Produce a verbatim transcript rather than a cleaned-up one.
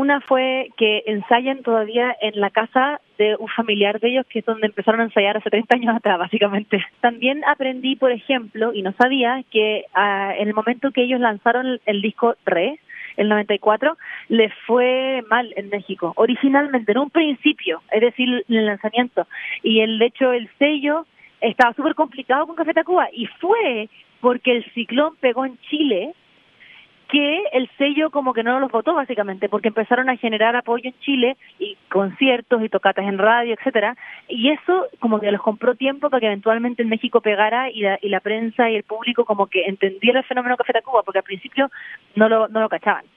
Una fue que ensayan todavía en la casa de un familiar de ellos, que es donde empezaron a ensayar hace treinta años atrás, básicamente. También aprendí, por ejemplo, y no sabía, que uh, en el momento que ellos lanzaron el, el disco Re, el noventa y cuatro, les fue mal en México. Originalmente, en un principio, es decir, en el lanzamiento. Y el de hecho, el sello estaba súper complicado con Café Tacuba, y fue porque el ciclón pegó en Chile que el sello como que no los votó, básicamente, porque empezaron a generar apoyo en Chile y conciertos y tocatas en radio, etcétera, y eso como que los compró tiempo para que eventualmente en México pegara, y la, y la prensa y el público como que entendiera el fenómeno Café Tacuba, porque al principio no lo, no lo cachaban.